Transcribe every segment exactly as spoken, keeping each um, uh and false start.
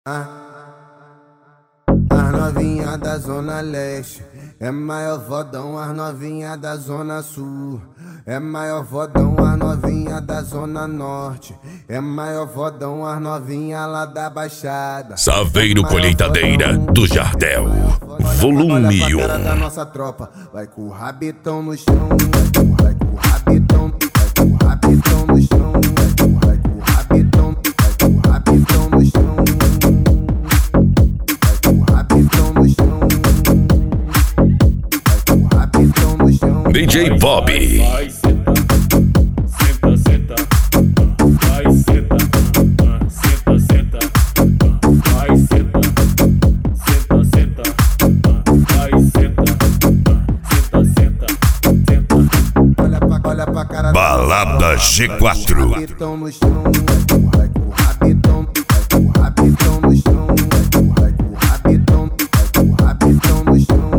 Ah, as novinha da Zona Leste é maior fodão, as novinha da Zona Sul é maior fodão, as novinha da Zona Norte é maior fodão, as novinha lá da Baixada. Saveiro Colheitadeira do Jardel, volume um. Olha pra cara da nossa tropa, vai com o rabetão no chão, vai com o rabetão, vai com o rabetão no chão, vai com o rabetão, vai com o rabetão no chão. D J Bob. Vai, senta, senta, senta, vai, senta, senta, senta, vai, senta, senta, senta, vai, senta, senta, senta, senta. Olha pra, olha pra cara Balada G quatro. rabetão no chão, vai com o rabetão, vai com o rabetão no chão, vai com o rabetão, vai com o rabetão no chão.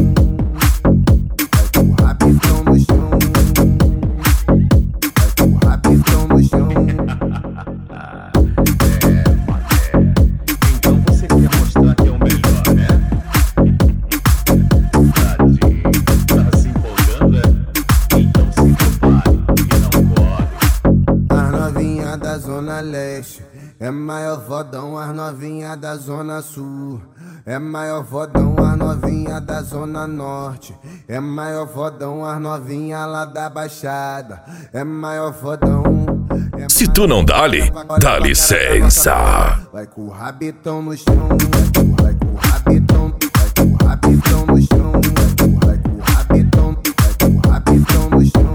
Da Zona Leste é maior fodão, as novinha da Zona Sul é maior fodão, as novinha da Zona Norte é maior fodão, as novinha lá da Baixada é maior fodão. É Se tu não dá-lhe, dá licença. Vai com o rabetão no chão, vai com o rabetão, vai com o rabetão no chão, vai com o rabetão, vai com o rabetão no chão.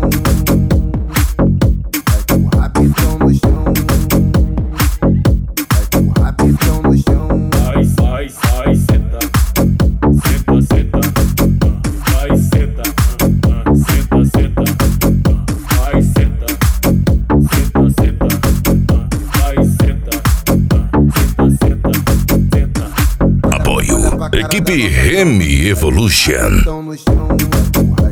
Vai, vai, senta, senta, senta, vai, senta, senta, senta, vai, senta, senta, senta, vai, senta, senta, senta, senta. Apoio Equipe Remy Evolution. No chão,